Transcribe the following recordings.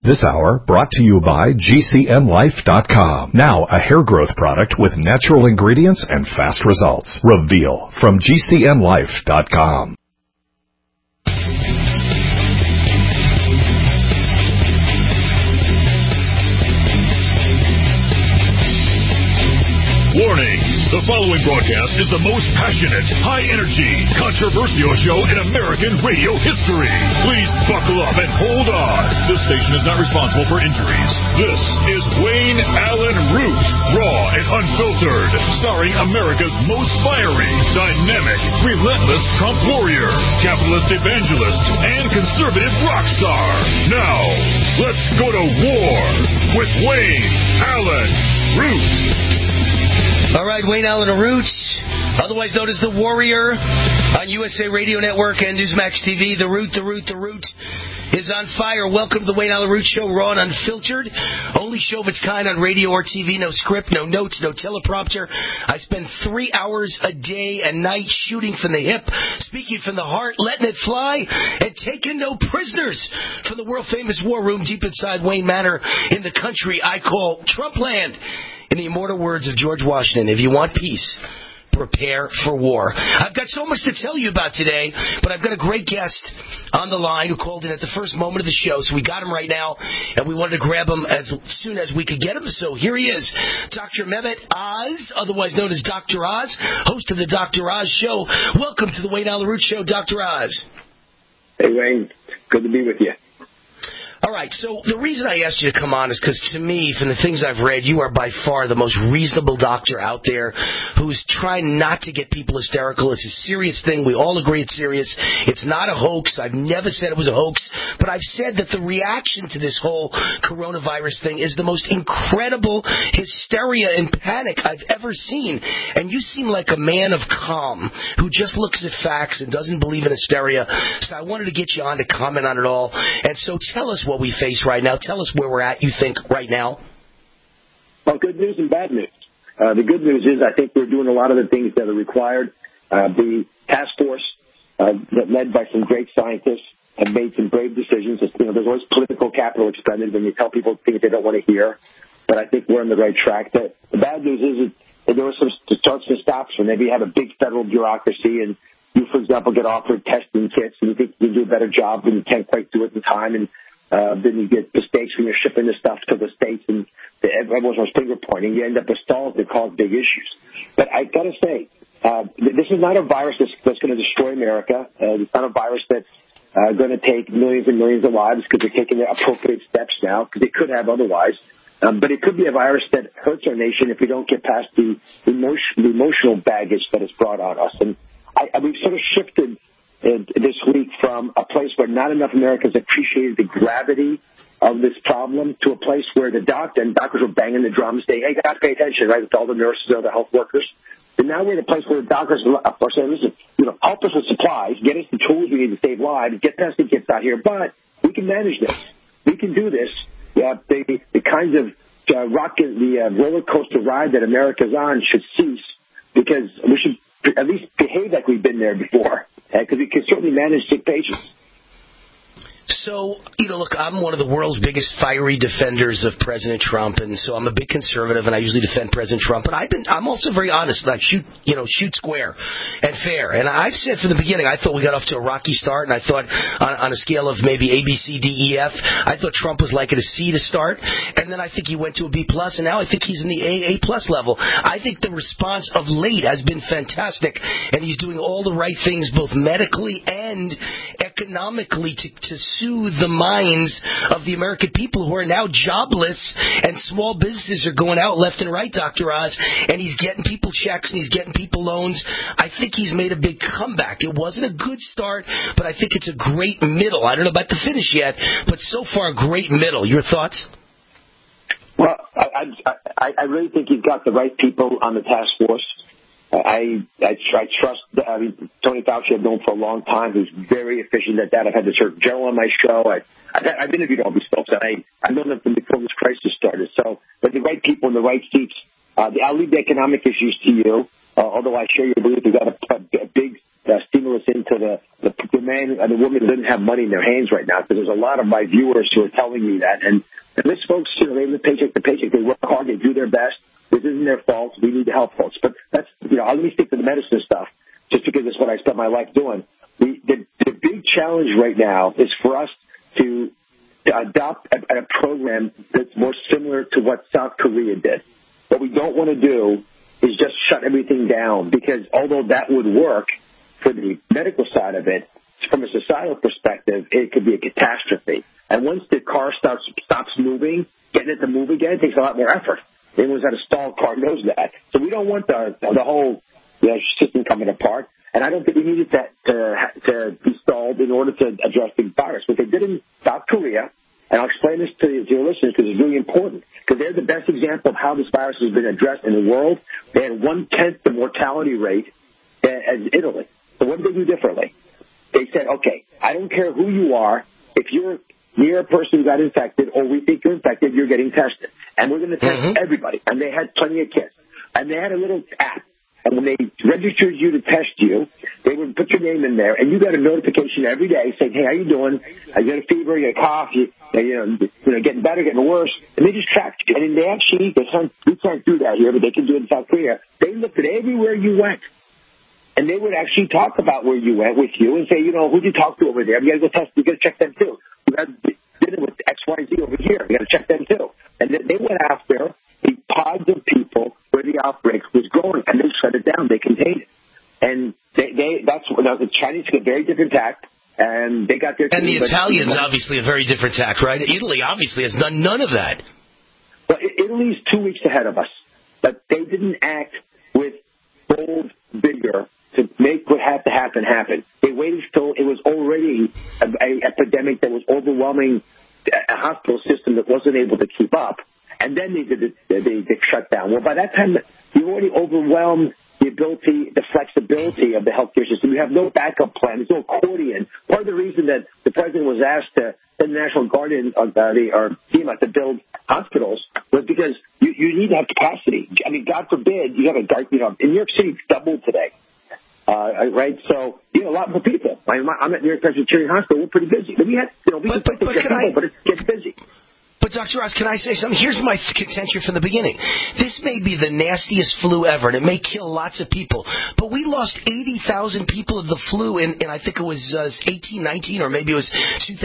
This hour brought to you by GCNlife.com. Now a hair growth product with natural ingredients and fast results. Reveal from GCNlife.com. Warning! The following broadcast is the most passionate, high-energy, controversial show in American radio history. Please buckle up and hold on. This station is not responsible for injuries. This is Wayne Allen Root, raw and unfiltered, starring America's most fiery, dynamic, relentless Trump warrior, capitalist evangelist, and conservative rock star. Now, let's go to war with Wayne Allen Root. All right, Wayne Allen Root, otherwise known as The Warrior, on USA Radio Network and Newsmax TV. The Root is on fire. Welcome to the Wayne Allen Root Show, raw and unfiltered. Only show of its kind on radio or TV. No script, no notes, no teleprompter. I spend 3 hours a day and night shooting from the hip, speaking from the heart, letting it fly, and taking no prisoners from the world-famous war room deep inside Wayne Manor in the country I call Trumpland. In the immortal words of George Washington, if you want peace, prepare for war. I've got so much to tell you about today, but I've got a great guest on the line who called in at the first moment of the show, so we got him right now, and we wanted to grab him as soon as we could get him. So here he is, Dr. Mehmet Oz, otherwise known as Dr. Oz, host of the Dr. Oz Show. Welcome to the Wayne Allen Root Show, Dr. Oz. Hey, Wayne. Good to be with you. All right, so the reason I asked you to come on is because, to me, from the things I've read, you are by far the most reasonable doctor out there who's trying not to get people hysterical. It's a serious thing. We all agree it's serious. It's not a hoax. I've never said it was a hoax, but I've said that the reaction to this whole coronavirus thing is the most incredible hysteria and panic I've ever seen. And you seem like a man of calm who just looks at facts and doesn't believe in hysteria. So I wanted to get you on to comment on it all. And so tell us what we face right now. Tell us where we're at, you think, right now. Well, good news and bad news. The good news is I think we're doing a lot of the things that are required. The task force, led by some great scientists, have made some brave decisions. There's always political capital expended when you tell people things they don't want to hear. But I think we're on the right track. The bad news is that there were some starts and stops when maybe you have a big federal bureaucracy and you, for example, get offered testing kits and you think you can do a better job and you can't quite do it in time. And then you get mistakes when you're shipping the stuff to the States and everyone's finger pointing. You end up with stalls that cause big issues. But I got to say, this is not a virus that's going to destroy America. It's not a virus that's going to take millions and millions of lives because they're taking the appropriate steps now, because they could have otherwise. But it could be a virus that hurts our nation if we don't get past the emotional baggage that it's brought on us. And we've sort of shifted this week from a place where not enough Americans appreciated the gravity of this problem to a place where doctors were banging the drums saying, hey, guys, pay attention, right, with all the nurses or the health workers. And now we're in a place where doctors are saying, listen, help us with supplies, get us the tools we need to save lives, get testing kits out here, but we can manage this. We can do this. The kinds of roller coaster ride that America's on should cease, because we should at least behave like we've been there before, because we can certainly manage sick patients. So, look, I'm one of the world's biggest fiery defenders of President Trump, and so I'm a big conservative, and I usually defend President Trump. But I'm also very honest. I shoot square and fair. And I've said from the beginning, I thought we got off to a rocky start, and I thought on a scale of maybe A, B, C, D, E, F, I thought Trump was like at a C to start, and then I think he went to a B+, and now I think he's in the A+ level. I think the response of late has been fantastic, and he's doing all the right things, both medically and economically, to soothe the minds of the American people who are now jobless, and small businesses are going out left and right, Dr. Oz, and he's getting people checks and he's getting people loans. I think he's made a big comeback. It wasn't a good start, but I think it's a great middle. I don't know about the finish yet, but so far a great middle. Your thoughts? Well, I really think he's got the right people on the task force. I trust Tony Fauci. I've known for a long time, who's very efficient at that. I've had the Surgeon General on my show. I've interviewed all these folks. I've known them from before this crisis started. So, but the right people in the right seats. I'll leave the economic issues to you. Although I share your belief, we've got a big stimulus into the man and the woman didn't have money in their hands right now, because there's a lot of my viewers who are telling me that. And these folks, they live paycheck to paycheck. They work hard. They do their best. This isn't their fault. We need to help folks. But that's, let me stick to the medicine stuff, just because it's what I spent my life doing. The big challenge right now is for us to adopt a program that's more similar to what South Korea did. What we don't want to do is just shut everything down, because although that would work for the medical side of it, from a societal perspective, it could be a catastrophe. And once the car stops moving, getting it to move again takes a lot more effort. Anyone who's had a stalled car knows that. So we don't want the whole system coming apart. And I don't think we needed that to be stalled in order to address the virus. What they did in South Korea, and I'll explain this to your listeners because it's really important, because they're the best example of how this virus has been addressed in the world. They had 1/10 the mortality rate as Italy. So what did they do differently? They said, okay, I don't care who you are. If you're near a person who got infected or we think you're infected, you're getting tested. And we're going to test everybody. And they had plenty of kits. And they had a little app. And when they registered you to test you, they would put your name in there, and you got a notification every day saying, hey, how you doing? You got a fever, you got a cough, you getting better, getting worse. And they just tracked you. And they actually, we can't do that here, but they can do it in South Korea. They looked at everywhere you went. And they would actually talk about where you went with you and say, who'd you talk to over there? You got to go test, you got to check them too. You got dinner with XYZ over here. You got to check them too. And they went after the pods of people where the outbreak was going, and they shut it down. They contained it. And the Chinese took a very different tack, and they got their... And the Italians, obviously, a very different tack, right? Italy, obviously, has done none of that. Well, Italy's 2 weeks ahead of us, but they didn't act with bold vigor to make what had to happen. They waited till it was already an epidemic that was overwhelming a hospital system that wasn't able to keep up. And then they shut down. Well, by that time, you already overwhelmed the flexibility of the healthcare system. You have no backup plan. There's no accordion. Part of the reason that the president was asked to send the National Guard in, or FEMA to build hospitals was because you need to have capacity. I mean, God forbid you have in New York City, it's doubled today. Right? So, a lot more people. I'm at New York Presbyterian Hospital. We're pretty busy. But we can put people, but it gets busy. But, Dr. Oz, can I say something? Here's my contention from the beginning. This may be the nastiest flu ever, and it may kill lots of people. But we lost 80,000 people of the flu in I think it was 1819, or maybe it was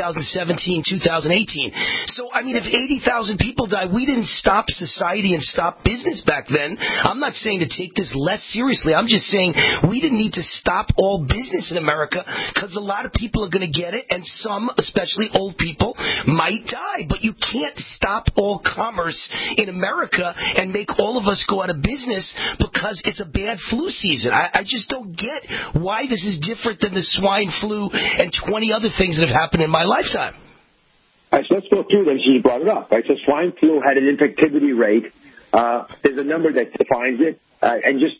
2017, 2018. So, I mean, if 80,000 people died, we didn't stop society and stop business back then. I'm not saying to take this less seriously. I'm just saying we didn't need to stop all business in America, because a lot of people are going to get it, and some, especially old people, might die. But you can't stop all commerce in America and make all of us go out of business because it's a bad flu season. I just don't get why this is different than the swine flu and 20 other things that have happened in my lifetime. All right, so let's go through them since you brought it up. Right, so swine flu had an infectivity rate. There's a number that defines it, and just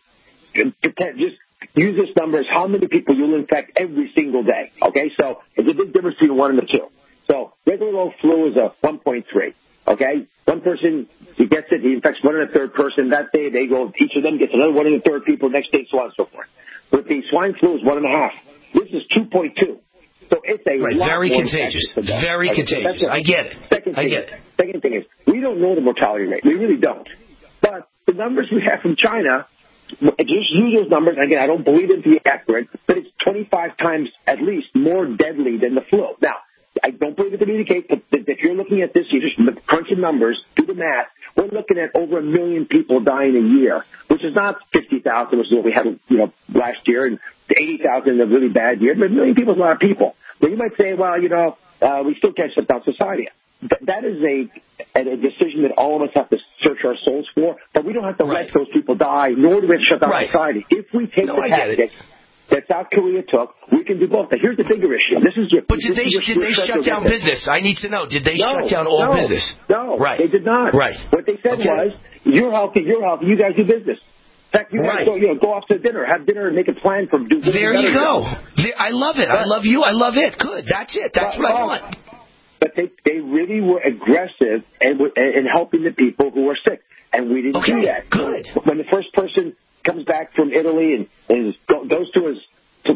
use this number as how many people you'll infect every single day. Okay, so there's a big difference between 1 and the 2. So regular old flu is a 1.3, okay? One person, he gets it, he infects 1 1/3 person. That day, each of them gets another 1 1/3 people, next day, so on and so forth. But the swine flu is 1.5. This is 2.2. So it's a lot very more contagious. Very contagious. I get it. Second thing is, we don't know the mortality rate. We really don't. But the numbers we have from China, just use those numbers. Again, I don't believe them to be accurate, but it's 25 times at least more deadly than the flu. Now, I don't believe it to be the case, but if you're looking at this, you just crunch the numbers, do the math. We're looking at over 1 million people dying a year, which is not 50,000, which is what we had, last year, and 80,000 in a really bad year. But 1 million people is a lot of people. But you might say, well, we still can't shut down society. That is a decision that all of us have to search our souls for. But we don't have to let those people die, nor do we have to shut down society. If we take the tactics that South Korea took, we can do both. But here's the bigger issue. But did they shut down business? I need to know. Did they shut down all business? No, they did not. Right. What they said was, you're healthy, you guys do business. In fact, you guys go off to dinner, have dinner, and make a plan for doing. There you go. I love it. I love you. I love it. Good. That's it. That's what I want. But they really were aggressive in helping the people who were sick, and we didn't do that. Good. When the first person comes back from Italy and goes to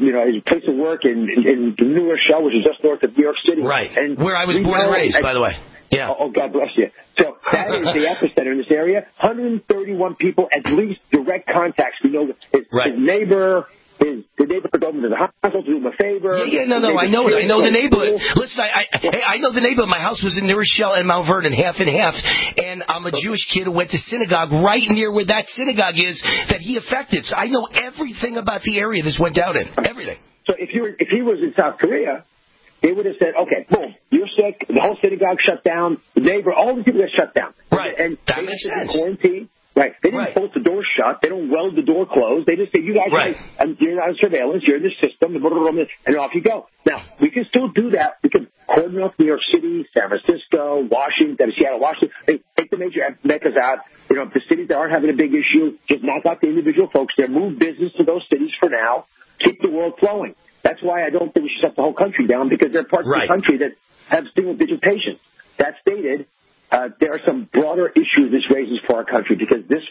his place of work in New Rochelle, which is just north of New York City. Right. And where I was born and raised, by the way. Yeah. Oh, God bless you. So that is the epicenter in this area. 131 people, at least direct contacts. We know his neighbor. The neighborhood opened the hospital to do him a favor. No, I know it. I know the neighborhood. Listen, I know the neighborhood. My house was in New Rochelle and Mount Vernon, half and half. And I'm a Jewish kid who went to synagogue right near where that synagogue is that he affected. So I know everything about the area this went down in. Everything. So if he was in South Korea, they would have said, okay, boom, you're sick. The whole synagogue shut down. The neighbor, all the people got shut down. Right. And that makes sense. Quarantine. Right. They didn't bolt the door shut. They don't weld the door closed. They just say, you guys, you're not on surveillance. You're in the system. And off you go. Now, we can still do that. We can cordon off New York City, San Francisco, Washington, Seattle, Washington. Take the major meccas out. The cities that aren't having a big issue, just knock out the individual folks there. Move business to those cities for now. Keep the world flowing. That's why I don't think we should shut the whole country down, because there are parts of the country that have single-digit patients. That stated, there are some broader issues this raises for our country, because this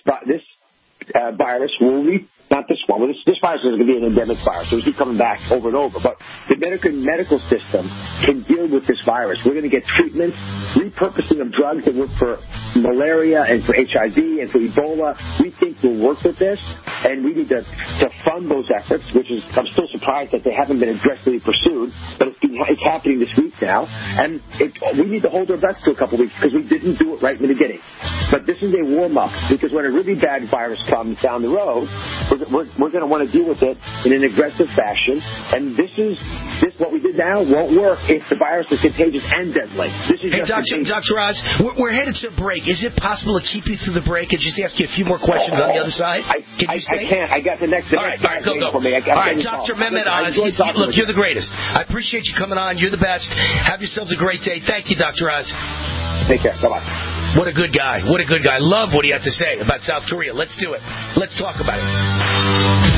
virus will not this one. Well, this virus is going to be an endemic virus, so we keep coming back over and over. But the American medical system can deal with this virus. We're going to get treatments, repurposing of drugs that work for malaria and for HIV and for Ebola. We think we'll work with this, and we need to fund those efforts, which is, I'm still surprised that they haven't been aggressively pursued, but it's happening this week now. And we need to hold our breath for a couple of weeks, because we didn't do it right in the beginning. But this is a warm-up, because when a really bad virus comes down the road, we're going to want to deal with it in an aggressive fashion. And this what we did now won't work if the virus is contagious and deadly. This is Dr. Oz, we're headed to a break. Is it possible to keep you through the break and just ask you a few more questions on the other side? I can't. I got the next. All right, go. For me. All right, Dr. Mehmet Oz. Look, you're the greatest. I appreciate you coming on. You're the best. Have yourselves a great day. Thank you, Dr. Oz. Take care. Bye-bye. What a good guy. What a good guy. Love what he had to say about South Korea. Let's do it. Let's talk about it.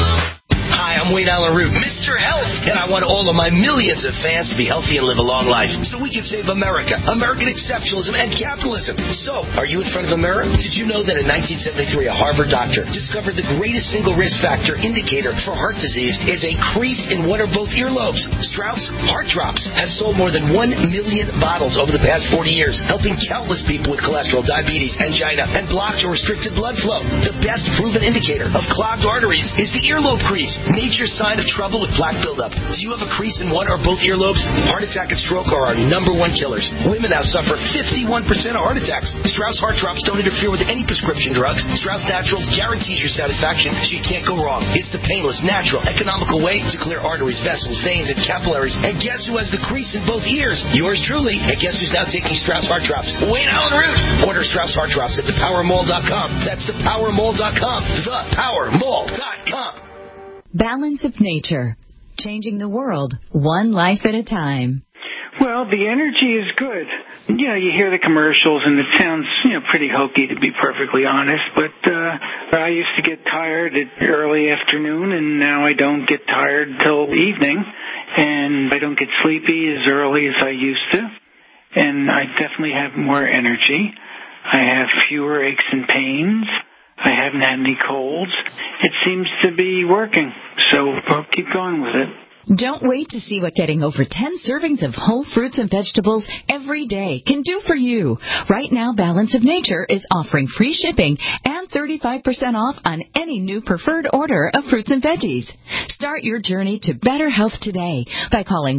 Hi, I'm Wayne Allen Root, Mr. Health, and I want all of my millions of fans to be healthy and live a long life so we can save America, American exceptionalism, and capitalism. So, are you in front of a mirror? Did you know that in 1973, a Harvard doctor discovered the greatest single risk factor indicator for heart disease is a crease in one or both earlobes? Strauss Heart Drops has sold more than 1 million bottles over the past 40 years, helping countless people with cholesterol, diabetes, angina, and blocked or restricted blood flow. The best proven indicator of clogged arteries is the earlobe crease. Nature's sign of trouble with plaque buildup. Do you have a crease in one or both earlobes? Heart attack and stroke are our #1 killers. Women now suffer 51% of heart attacks. Strauss Heart Drops don't interfere with any prescription drugs. Strauss Naturals guarantees your satisfaction, so you can't go wrong. It's the painless, natural, economical way to clear arteries, vessels, veins, and capillaries. And guess who has the crease in both ears? Yours truly. And guess who's now taking Strauss Heart Drops? Wayne Allen Root. Order Strauss Heart Drops at thepowermall.com. That's thepowermall.com. Thepowermall.com. Balance of Nature, changing the world one life at a time. Well, the energy is good. You hear the commercials and it sounds, pretty hokey, to be perfectly honest, but I used to get tired at early afternoon, and now I don't get tired till evening, and I don't get sleepy as early as I used to, and I definitely have more energy. I have fewer aches and pains. I haven't had any colds. It seems to be working, so I'll keep going with it. Don't wait to see what getting over 10 servings of whole fruits and vegetables every day can do for you. Right now, Balance of Nature is offering free shipping and 35% off on any new preferred order of fruits and veggies. Start your journey to better health today by calling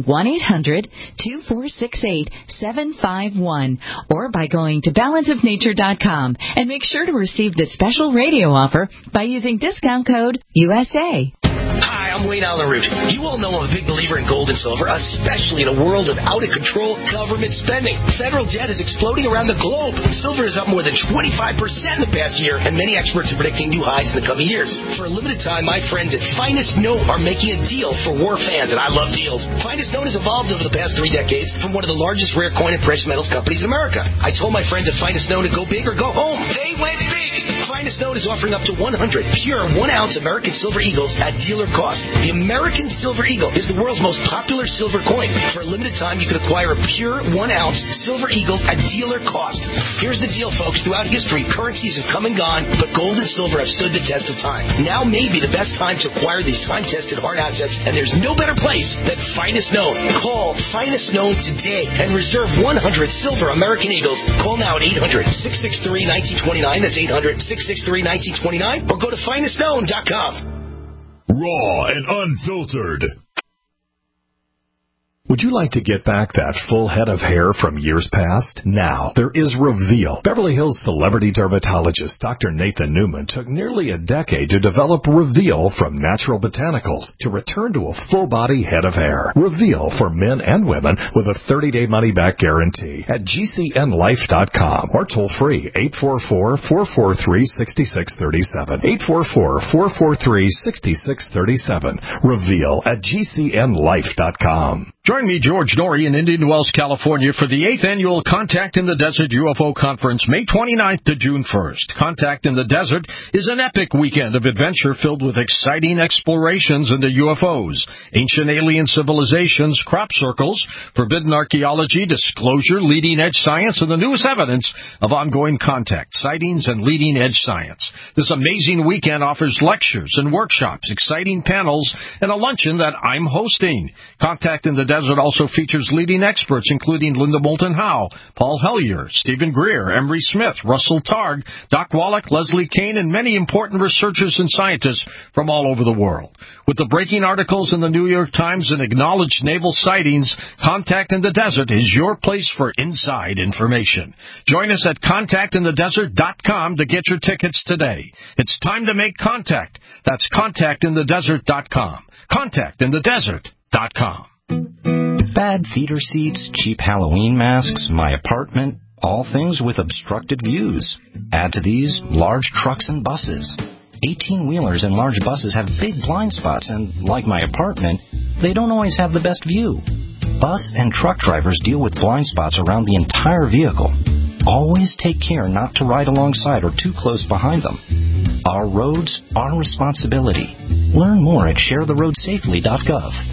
1-800-2468-751 or by going to balanceofnature.com, and make sure to receive this special radio offer by using discount code USA. Hi, I'm Wayne Allen Root. You all know I'm a big believer in gold and silver, especially in a world of out-of-control government spending. Federal debt is exploding around the globe. Silver is up more than 25% in the past year, and many experts are predicting new highs in the coming years. For a limited time, my friends at Finest Note are making a deal for war fans, and I love deals. Finest Note has evolved over the past 3 decades from one of the largest rare coin and precious metals companies in America. I told my friends at Finest Note to go big or go home. They went big. Finest Known is offering up to 100 pure 1-ounce American Silver Eagles at dealer cost. The American Silver Eagle is the world's most popular silver coin. For a limited time, you can acquire a pure 1-ounce Silver Eagle at dealer cost. Here's the deal, folks. Throughout history, currencies have come and gone, but gold and silver have stood the test of time. Now may be the best time to acquire these time-tested hard assets, and there's no better place than Finest Known. Call Finest Known today and reserve 100 silver American Eagles. Call now at 800-663-1929. That's 800-663-1929. Or go to finestknown.com. Raw and unfiltered. Would you like to get back that full head of hair from years past? Now, there is Reveal. Beverly Hills celebrity dermatologist Dr. Nathan Newman took nearly a decade to develop Reveal from natural botanicals to return to a full-body head of hair. Reveal for men and women with a 30-day money-back guarantee at GCNlife.com or toll-free 844-443-6637. 844-443-6637. Reveal at GCNlife.com. Join me, George Norrie, in Indian Wells, California, for the 8th Annual Contact in the Desert UFO Conference, May 29th to June 1st. Contact in the Desert is an epic weekend of adventure filled with exciting explorations into UFOs, ancient alien civilizations, crop circles, forbidden archaeology, disclosure, leading-edge science, and the newest evidence of ongoing contact, sightings, and leading-edge science. This amazing weekend offers lectures and workshops, exciting panels, and a luncheon that I'm hosting. Contact in the Desert also features leading experts, including Linda Moulton Howe, Paul Hellyer, Stephen Greer, Emery Smith, Russell Targ, Doc Wallach, Leslie Kane, and many important researchers and scientists from all over the world. With the breaking articles in the New York Times and acknowledged naval sightings, Contact in the Desert is your place for inside information. Join us at contactinthedesert.com to get your tickets today. It's time to make contact. That's contactinthedesert.com. Contactinthedesert.com. Bad theater seats, cheap Halloween masks, my apartment, all things with obstructed views. Add to these large trucks and buses. 18-wheelers and large buses have big blind spots, and like my apartment, they don't always have the best view. Bus and truck drivers deal with blind spots around the entire vehicle. Always take care not to ride alongside or too close behind them. Our roads, our responsibility. Learn more at sharetheroadsafely.gov.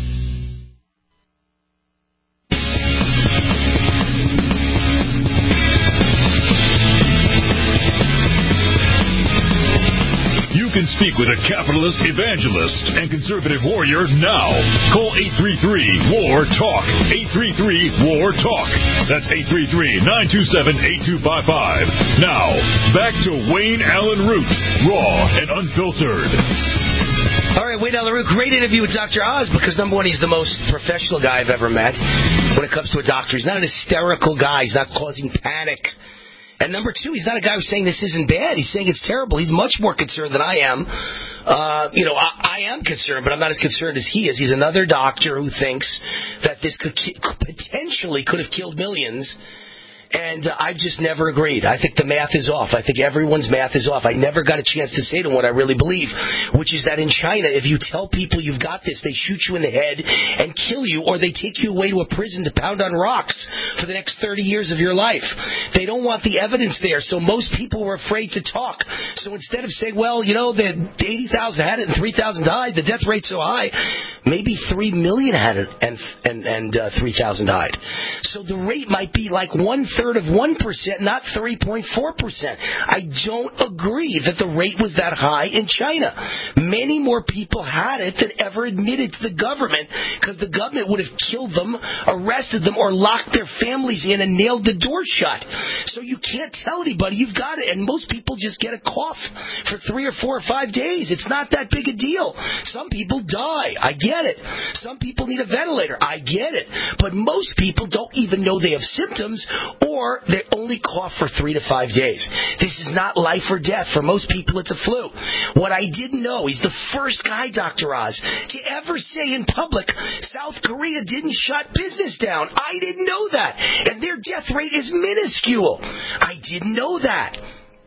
You can speak with a capitalist evangelist and conservative warrior now. Call 833-WAR-TALK. 833-WAR-TALK. That's 833-927-8255. Now, back to Wayne Allen Root, raw and unfiltered. All right, Wayne Allen Root, great interview with Dr. Oz because, number one, he's the most professional guy I've ever met when it comes to a doctor. He's not an hysterical guy. He's not causing panic. And number two, he's not a guy who's saying this isn't bad. He's saying it's terrible. He's much more concerned than I am. I am concerned, but I'm not as concerned as he is. He's another doctor who thinks that this potentially could have killed millions. And I've just never agreed. I think the math is off. I think everyone's math is off. I never got a chance to say to them what I really believe, which is that in China, if you tell people you've got this, they shoot you in the head and kill you, or they take you away to a prison to pound on rocks for the next 30 years of your life. They don't want the evidence there, so most people were afraid to talk. So instead of saying, well, the 80,000 had it and 3,000 died, the death rate's so high, maybe 3 million had it and 3,000 died. So the rate might be like 1/3 of 1%, not 3.4%. I don't agree that the rate was that high in China. Many more people had it than ever admitted to the government, because the government would have killed them, arrested them, or locked their families in and nailed the door shut. So you can't tell anybody you've got it, and most people just get a cough for 3 or 4 or 5 days. It's not that big a deal. Some people die. I get it. Some people need a ventilator. I get it. But most people don't even know they have symptoms, or they only cough for 3 to 5 days. This is not life or death. For most people, it's a flu. What I didn't know, he's the first guy, Dr. Oz, to ever say in public, South Korea didn't shut business down. I didn't know that. And their death rate is minuscule. I didn't know that.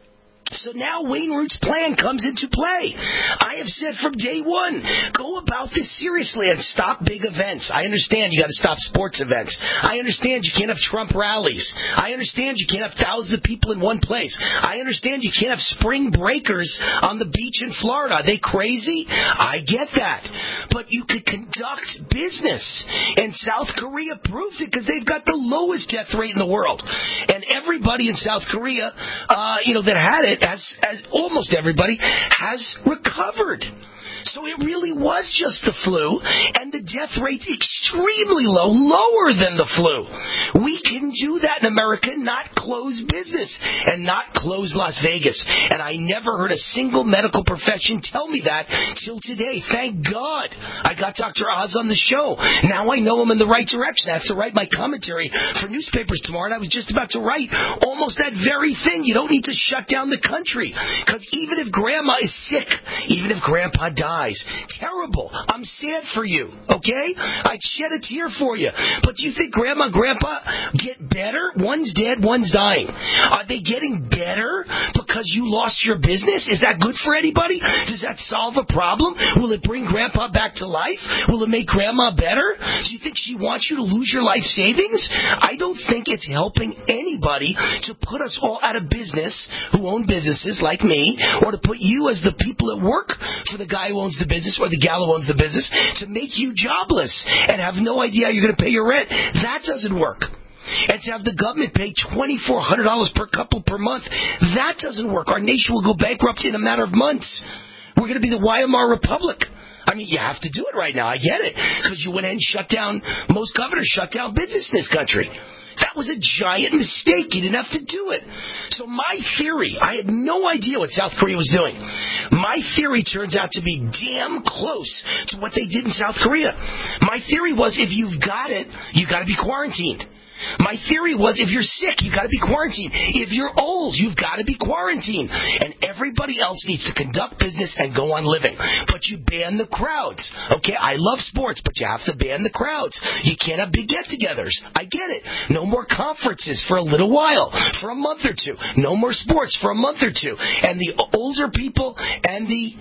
So now Wayne Root's plan comes into play. I have said from day one, go about this seriously and stop big events. I understand you got to stop sports events. I understand you can't have Trump rallies. I understand you can't have thousands of people in one place. I understand you can't have spring breakers on the beach in Florida. Are they crazy? I get that. But you could conduct business. And South Korea proved it because they've got the lowest death rate in the world. And everybody in South Korea, that had it, as almost everybody, has recovered. So it really was just the flu, and the death rate's extremely low, lower than the flu. We can do that in America, not close business, and not close Las Vegas. And I never heard a single medical profession tell me that till today. Thank God I got Dr. Oz on the show. Now I know I'm in the right direction. I have to write my commentary for newspapers tomorrow, and I was just about to write almost that very thing. You don't need to shut down the country, because even if Grandma is sick, even if Grandpa dies, terrible. I'm sad for you, okay? I'd shed a tear for you. But do you think Grandma and Grandpa get better? One's dead, one's dying. Are they getting better because you lost your business? Is that good for anybody? Does that solve a problem? Will it bring Grandpa back to life? Will it make Grandma better? Do you think she wants you to lose your life savings? I don't think it's helping anybody to put us all out of business who own businesses like me, or to put you as the people that work for the guy who owns the business or the gal who owns the business, to make you jobless and have no idea how you're going to pay your rent. That doesn't work. And to have the government pay $2,400 per couple per month, that doesn't work. Our nation will go bankrupt in a matter of months. We're going to be the Weimar Republic. I mean, you have to do it right now. I get it. Because you went ahead and shut down, most governors shut down business in this country. That was a giant mistake. You didn't have to do it. So my theory, I had no idea what South Korea was doing. My theory turns out to be damn close to what they did in South Korea. My theory was, if you've got it, you got to be quarantined. My theory was, if you're sick, you've got to be quarantined. If you're old, you've got to be quarantined. And everybody else needs to conduct business and go on living. But you ban the crowds. Okay, I love sports, but you have to ban the crowds. You can't have big get-togethers. I get it. No more conferences for a little while, for a month or two. No more sports for a month or two. And the older people and the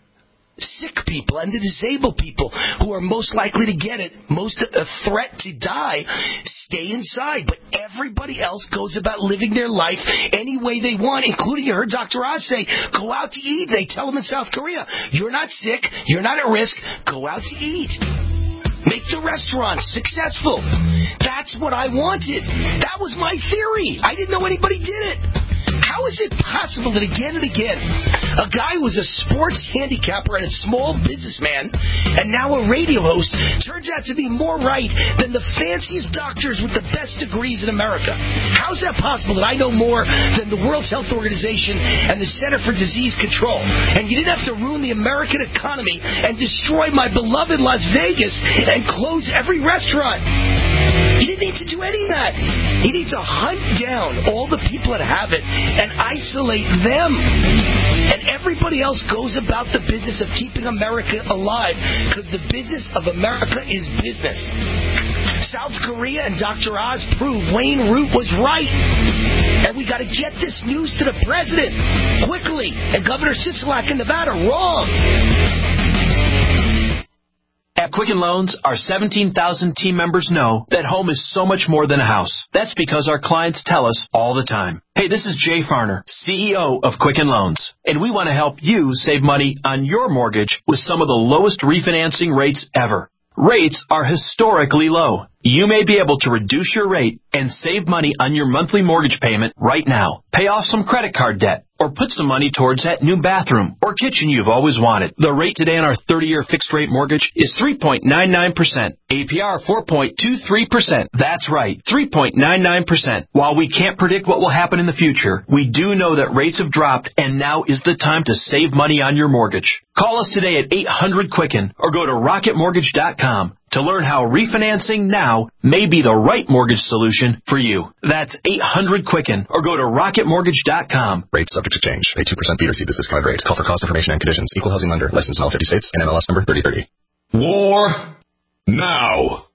sick people and the disabled people who are most likely to get it, most a threat to die, stay inside. But everybody else goes about living their life any way they want, including, you heard Dr. Oz say, go out to eat. They tell them in South Korea, you're not sick, you're not at risk, go out to eat. Make the restaurants successful. That's what I wanted. That was my theory. I didn't know anybody did it. How is it possible that again and again, a guy who was a sports handicapper and a small businessman, and now a radio host, turns out to be more right than the fanciest doctors with the best degrees in America? How is that possible that I know more than the World Health Organization and the Center for Disease Control? And you didn't have to ruin the American economy and destroy my beloved Las Vegas and close every restaurant. You didn't need to do any of that. You need to hunt down all the people that have it and isolate them. And everybody else goes about the business of keeping America alive, because the business of America is business. South Korea and Dr. Oz proved Wayne Root was right. And we got to get this news to the president quickly. And Governor Sisolak in Nevada, wrong. At Quicken Loans, our 17,000 team members know that home is so much more than a house. That's because our clients tell us all the time. Hey, this is Jay Farner, CEO of Quicken Loans, and we want to help you save money on your mortgage with some of the lowest refinancing rates ever. Rates are historically low. You may be able to reduce your rate and save money on your monthly mortgage payment right now. Pay off some credit card debt, or put some money towards that new bathroom or kitchen you've always wanted. The rate today on our 30-year fixed-rate mortgage is 3.99%. APR 4.23%. That's right, 3.99%. While we can't predict what will happen in the future, we do know that rates have dropped, and now is the time to save money on your mortgage. Call us today at 800-QUICKEN or go to rocketmortgage.com to learn how refinancing now may be the right mortgage solution for you. That's 800-QUICKEN or go to rocketmortgage.com. Rates subject to change. Pay 2% fee to receive this discounted rate. Call for cost information and conditions. Equal housing lender. Licensed in all 50 states. And MLS number 3030. War now.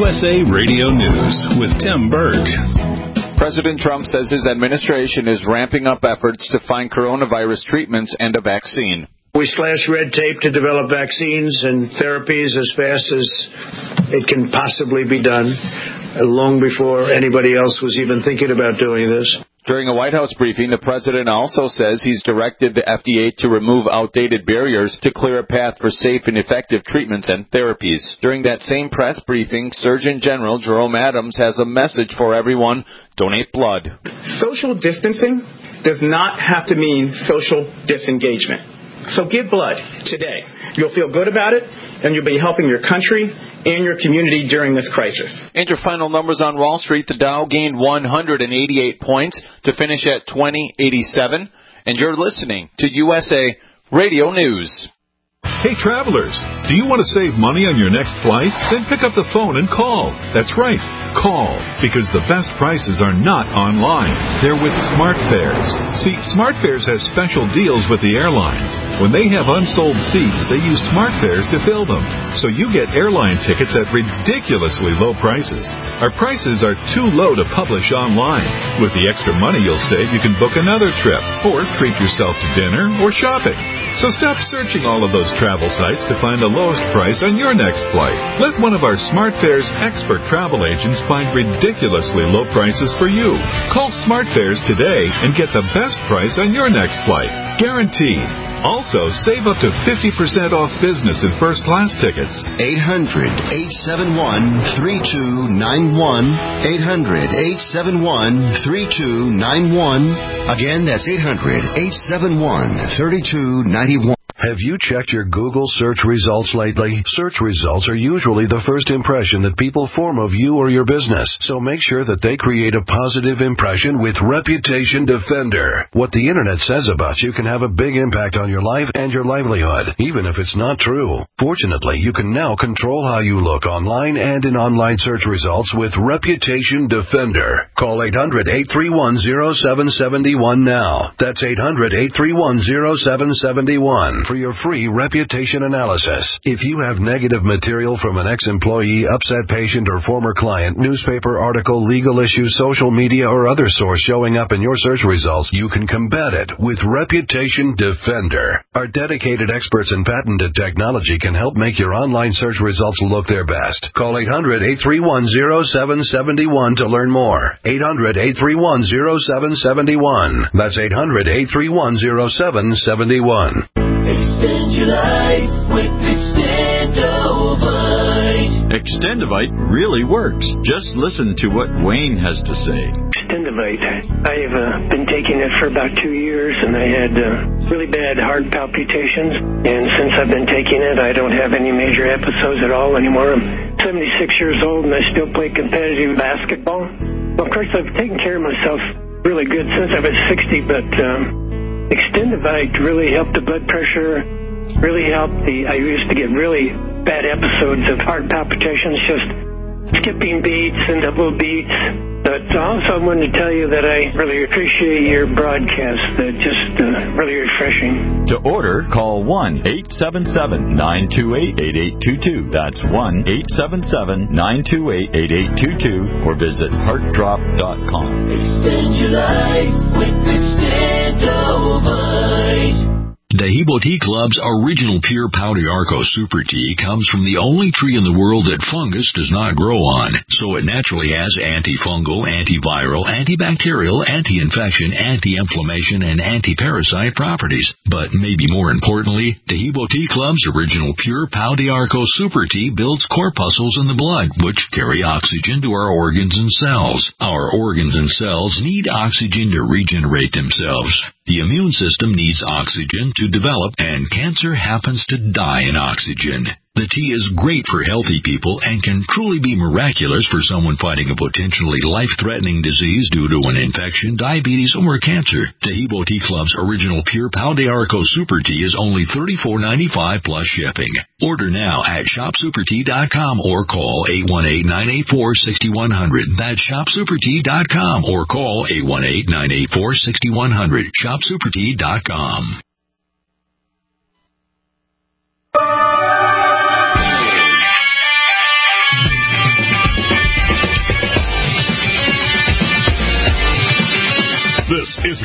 USA Radio News with Tim Berg. President Trump says his administration is ramping up efforts to find coronavirus treatments and a vaccine. We slashed red tape to develop vaccines and therapies as fast as it can possibly be done, long before anybody else was even thinking about doing this. During a White House briefing, the president also says he's directed the FDA to remove outdated barriers to clear a path for safe and effective treatments and therapies. During that same press briefing, Surgeon General Jerome Adams has a message for everyone: donate blood. Social distancing does not have to mean social disengagement. So give blood today. You'll feel good about it, and you'll be helping your country and your community during this crisis. And your final numbers on Wall Street: the Dow gained 188 points to finish at 2087. And you're listening to USA Radio News. Hey, travelers, do you want to save money on your next flight? Then pick up the phone and call. That's right, call, because the best prices are not online. They're with SmartFares. See, SmartFares has special deals with the airlines. When they have unsold seats, they use SmartFares to fill them. So you get airline tickets at ridiculously low prices. Our prices are too low to publish online. With the extra money you'll save, you can book another trip, or treat yourself to dinner or shopping. So stop searching all of those travel sites to find the lowest price on your next flight. Let one of our SmartFares expert travel agents find ridiculously low prices for you. Call SmartFares today and get the best price on your next flight. Guaranteed. Also, save up to 50% off business and first-class tickets. 800-871-3291. 800-871-3291. Again, that's 800-871-3291. Have you checked your Google search results lately? Search results are usually the first impression that people form of you or your business, so make sure that they create a positive impression with Reputation Defender. What the internet says about you can have a big impact on your life and your livelihood, even if it's not true. Fortunately, you can now control how you look online and in online search results with Reputation Defender. Call 800-831-0771 now. That's 800-831-0771. For your free reputation analysis. If you have negative material from an ex-employee, upset patient, or former client, newspaper article, legal issue, social media, or other source showing up in your search results, you can combat it with Reputation Defender. Our dedicated experts in patented technology can help make your online search results look their best. Call 800-831-0771 to learn more. 800-831-0771. That's 800-831-0771. Extend your life with Extendovite. Extendovite really works. Just listen to what Wayne has to say. Extendovite. I have been taking it for about 2 years, and I had really bad heart palpitations. And since I've been taking it, I don't have any major episodes at all anymore. I'm 76 years old, and I still play competitive basketball. Well, of course, I've taken care of myself really good since I was 60, but Extendovite really helped the blood pressure, really helped I used to get really bad episodes of heart palpitations, just skipping beats and double beats. But also I wanted to tell you that I really appreciate your broadcast. Just really refreshing. To order, call 1-877-928-8822. That's 1-877-928-8822 or visit heartdrop.com. Extend your life with Extendovite. Dahibo Tea Club's original pure Pau d'Arco Super Tea comes from the only tree in the world that fungus does not grow on, so it naturally has antifungal, antiviral, antibacterial, anti-infection, anti-inflammation, and anti-parasite properties. But maybe more importantly, Dahibo Tea Club's original pure Pau d'Arco Super Tea builds corpuscles in the blood, which carry oxygen to our organs and cells. Our organs and cells need oxygen to regenerate themselves. The immune system needs oxygen to develop, and cancer happens to die in oxygen. The tea is great for healthy people and can truly be miraculous for someone fighting a potentially life-threatening disease due to an infection, diabetes, or cancer. Dahibo Tea Club's original pure Pau d'Arco Super Tea is only $34.95 plus shipping. Order now at shopsupertea.com or call 818-984-6100. That's shopsupertea.com or call 818-984-6100. shopsupertea.com.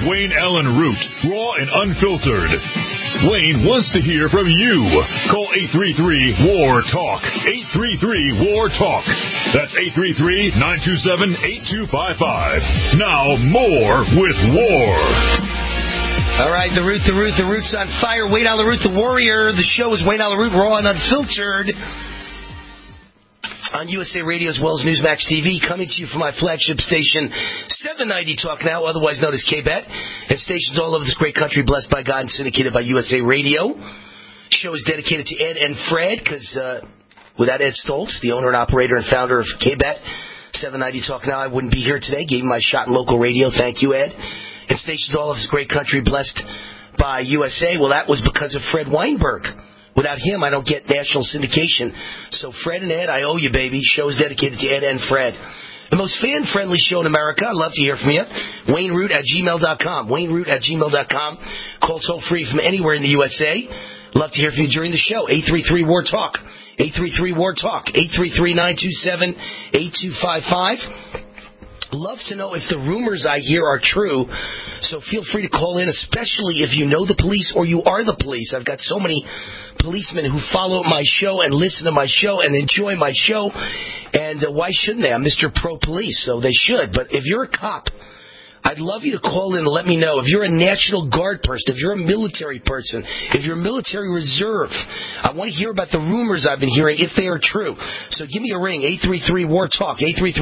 Wayne Allen Root, raw and unfiltered. Wayne wants to hear from you. Call 833-WAR-TALK. 833-WAR-TALK. That's 833-927-8255. Now, more with War. All right, the Root's on fire. Wayne Allen Root, the Warrior. The show is Wayne Allen Root, raw and unfiltered. On USA Radio as well as Newsmax TV, coming to you from my flagship station, 790 Talk Now, otherwise known as KBET, and stations all over this great country, blessed by God and syndicated by USA Radio. Show is dedicated to Ed and Fred, because without Ed Stoltz, the owner and operator and founder of KBET, 790 Talk Now, I wouldn't be here today. Gave me my shot in local radio. Thank you, Ed. And stations all over this great country, blessed by USA. Well, that was because of Fred Weinberg. Without him, I don't get national syndication. So Fred and Ed, I owe you, baby. Show is dedicated to Ed and Fred. The most fan-friendly show in America. I'd love to hear from you. WayneRoot@gmail.com. WayneRoot@gmail.com. Call toll-free from anywhere in the USA. Love to hear from you during the show. 833-WAR-TALK. 833-WAR-TALK. 833-927-8255. Love to know if the rumors I hear are true, so feel free to call in, especially if you know the police or you are the police. I've got so many policemen who follow my show and listen to my show and enjoy my show, and why shouldn't they? I'm Mr. Pro Police, so they should. But if you're a cop, I'd love you to call in and let me know. If you're a National Guard person, if you're a military person, if you're a military reserve, I want to hear about the rumors I've been hearing, if they are true. So give me a ring, 833-WAR-TALK,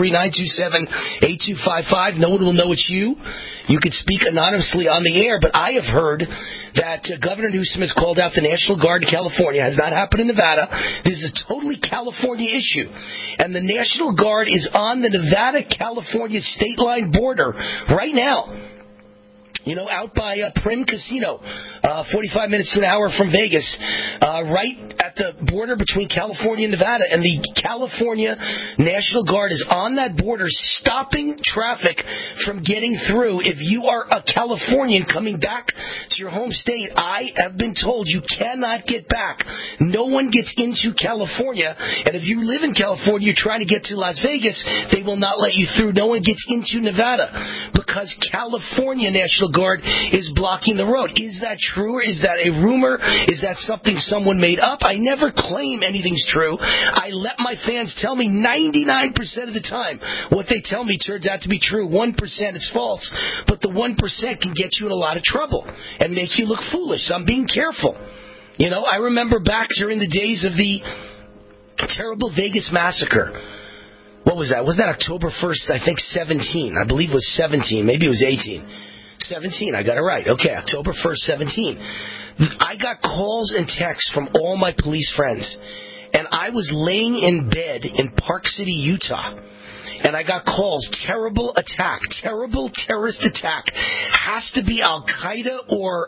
833-927-8255. No one will know it's you. You could speak anonymously on the air, but I have heard that Governor Newsom has called out the National Guard in California. It has not happened in Nevada. This is a totally California issue. And the National Guard is on the Nevada-California state line border right now. You know, out by Prim Casino, 45 minutes to an hour from Vegas, right at the border between California and Nevada. And the California National Guard is on that border stopping traffic from getting through. If you are a Californian coming back to your home state, I have been told you cannot get back. No one gets into California. And if you live in California, you're trying to get to Las Vegas, they will not let you through. No one gets into Nevada because California National Guard is blocking the road. Is that true, or is that a rumor? Is that something someone made up? I never claim anything's true. I let my fans tell me 99% of the time what they tell me turns out to be true. 1% is false, but the 1% can get you in a lot of trouble and make you look foolish. So I'm being careful. You know, I remember back during the days of the terrible Vegas massacre. What was that? Was that October 1st, I think 17. I believe it was 17. Maybe it was 18. 17, I got it right. Okay, October 1st, 17. I got calls and texts from all my police friends, and I was laying in bed in Park City, Utah, and I got calls, terrible attack, terrible terrorist attack, has to be Al-Qaeda or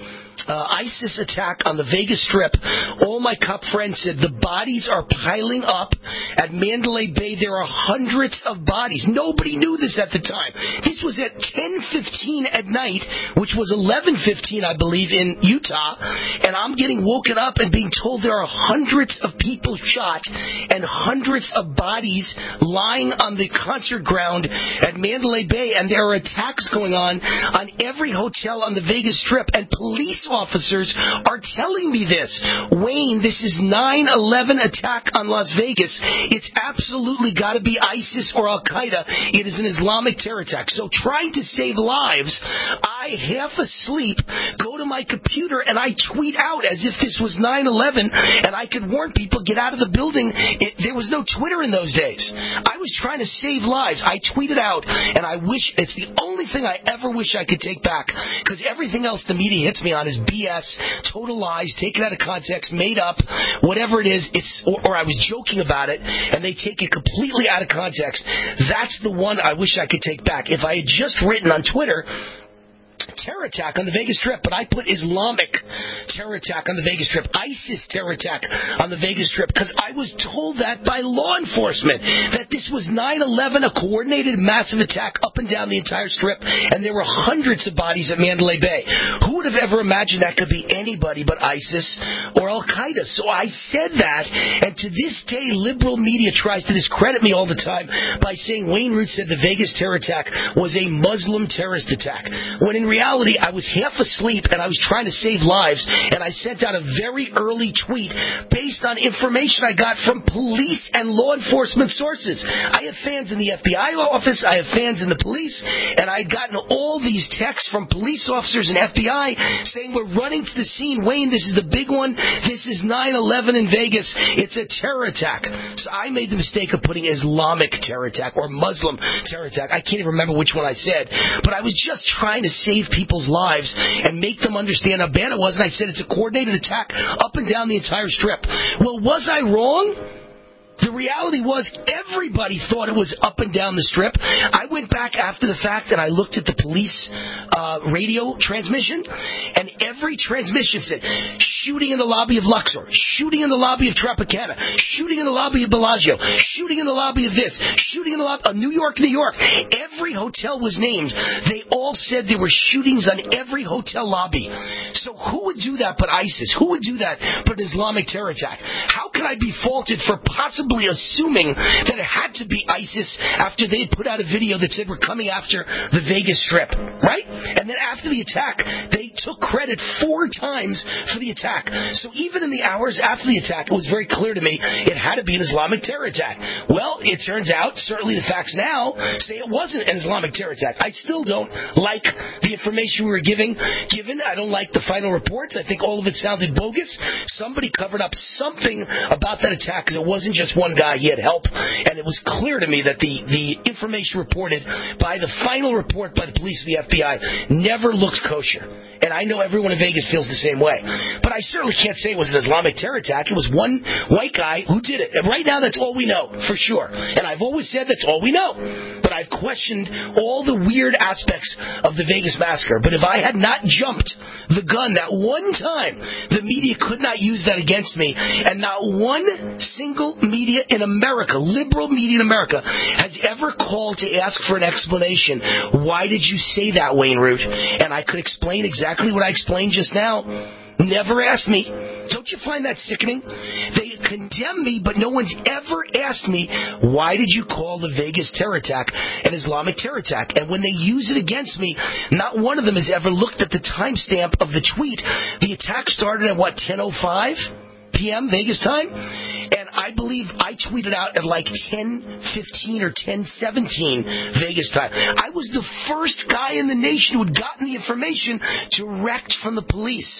ISIS attack on the Vegas Strip. All my cop friends said the bodies are piling up at Mandalay Bay. There are hundreds of bodies. Nobody knew this at the time. This was at 10:15 at night, which was 11:15, I believe, in Utah. And I'm getting woken up and being told there are hundreds of people shot and hundreds of bodies lying on the concert ground at Mandalay Bay. And there are attacks going on every hotel on the Vegas Strip. And police officers are telling me this. Wayne, this is 9/11 attack on Las Vegas. It's absolutely got to be ISIS or Al-Qaeda. It is an Islamic terror attack. So trying to save lives, I, half asleep, go to my computer and I tweet out as if this was 9/11 and I could warn people, get out of the building. There was no Twitter in those days. I was trying to save lives. I tweeted out, and I wish, it's the only thing I ever wish I could take back, because everything else the media hits me on is BS, total lies, taken out of context, made up, whatever it is, or I was joking about it, and they take it completely out of context. That's the one I wish I could take back. If I had just written on Twitter, terror attack on the Vegas Strip, but I put Islamic terror attack on the Vegas Strip, ISIS terror attack on the Vegas Strip, because I was told that by law enforcement, that this was 9/11, a coordinated massive attack up and down the entire Strip, and there were hundreds of bodies at Mandalay Bay. Who would have ever imagined that could be anybody but ISIS or Al-Qaeda? So I said that, and to this day, liberal media tries to discredit me all the time by saying Wayne Root said the Vegas terror attack was a Muslim terrorist attack, when in reality, reality, I was half asleep and I was trying to save lives, and I sent out a very early tweet based on information I got from police and law enforcement sources. I have fans in the FBI office, I have fans in the police, and I had gotten all these texts from police officers and FBI saying, we're running to the scene. Wayne, this is the big one. This is 9/11 in Vegas. It's a terror attack. So I made the mistake of putting Islamic terror attack or Muslim terror attack. I can't even remember which one I said, but I was just trying to save people's lives and make them understand how bad it was, and I said it's a coordinated attack up and down the entire strip. Well, was I wrong? The reality was everybody thought it was up and down the strip. I went back after the fact and I looked at the police radio transmission, and every transmission said shooting in the lobby of Luxor, shooting in the lobby of Tropicana, shooting in the lobby of Bellagio, shooting in the lobby of this, shooting in the lobby of New York, New York. Every hotel was named. They all said there were shootings on every hotel lobby. So who would do that but ISIS? Who would do that but an Islamic terror attack? How can I be faulted for possibly assuming that it had to be ISIS after they had put out a video that said we're coming after the Vegas Strip, right? And then after the attack, they took credit 4 times for the attack. So even in the hours after the attack, it was very clear to me it had to be an Islamic terror attack. Well, it turns out, certainly the facts now say it wasn't an Islamic terror attack. I still don't like the information we were given. I don't like the final reports. I think all of it sounded bogus. Somebody covered up something about that attack because it wasn't just one guy. He had help. And it was clear to me that the information reported by the final report by the police and the FBI never looked kosher. And I know everyone in Vegas feels the same way. But I certainly can't say it was an Islamic terror attack. It was one white guy who did it. And right now, that's all we know, for sure. And I've always said that's all we know. But I've questioned all the weird aspects of the Vegas massacre. But if I had not jumped the gun that one time, the media could not use that against me. And not one single media in America, liberal media in America, has ever called to ask for an explanation. Why did you say that, Wayne Root? And I could explain exactly what I explained just now. Never asked me. Don't you find that sickening? They condemn me, but no one's ever asked me, why did you call the Vegas terror attack an Islamic terror attack? And when they use it against me, not one of them has ever looked at the timestamp of the tweet. The attack started at, 10:05 p.m. Vegas time? And I believe I tweeted out at 10:15 or 10:17 Vegas time. I was the first guy in the nation who had gotten the information direct from the police.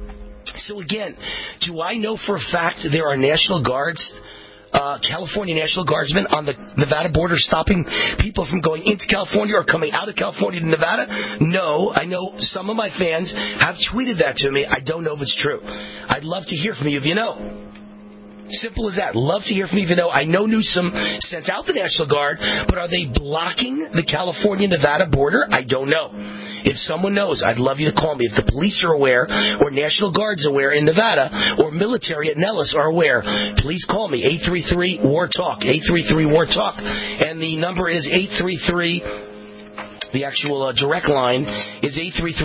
So again, do I know for a fact there are National Guards, California National Guardsmen on the Nevada border stopping people from going into California or coming out of California to Nevada? No. I know some of my fans have tweeted that to me. I don't know if it's true. I'd love to hear from you if you know. Simple as that. Love to hear from you if you know. I know Newsom sent out the National Guard, but are they blocking the California-Nevada border? I don't know. If someone knows, I'd love you to call me. If the police are aware, or National Guard's aware in Nevada, or military at Nellis are aware, please call me. 833-WAR-TALK. 833-WAR-TALK. And the number is 833... The actual direct line is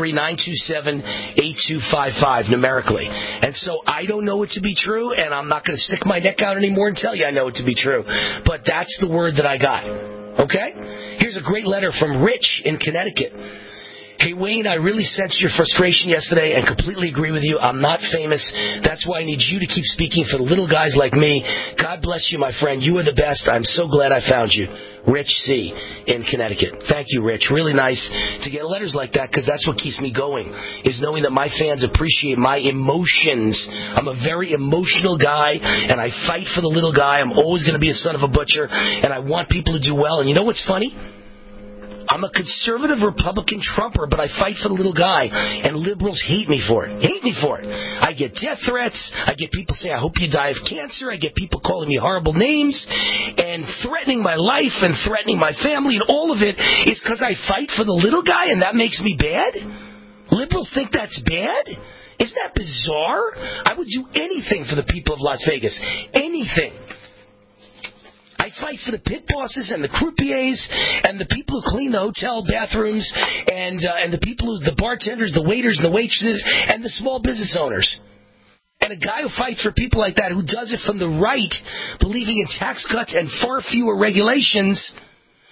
833-927-8255 numerically. And so I don't know it to be true, and I'm not going to stick my neck out anymore and tell you I know it to be true. But that's the word that I got. Okay? Here's a great letter from Rich in Connecticut. Hey, Wayne, I really sensed your frustration yesterday and completely agree with you. I'm not famous. That's why I need you to keep speaking for the little guys like me. God bless you, my friend. You are the best. I'm so glad I found you. Rich C. in Connecticut. Thank you, Rich. Really nice to get letters like that because that's what keeps me going, is knowing that my fans appreciate my emotions. I'm a very emotional guy, and I fight for the little guy. I'm always going to be a son of a butcher, and I want people to do well. And you know what's funny? I'm a conservative Republican Trumper, but I fight for the little guy, and liberals hate me for it. Hate me for it. I get death threats. I get people saying, I hope you die of cancer. I get people calling me horrible names and threatening my life and threatening my family, and all of it is because I fight for the little guy, and that makes me bad? Liberals think that's bad? Isn't that bizarre? I would do anything for the people of Las Vegas. Anything. I fight for the pit bosses and the croupiers and the people who clean the hotel bathrooms and the people the bartenders, the waiters and the waitresses and the small business owners. And a guy who fights for people like that, who does it from the right, believing in tax cuts and far fewer regulations,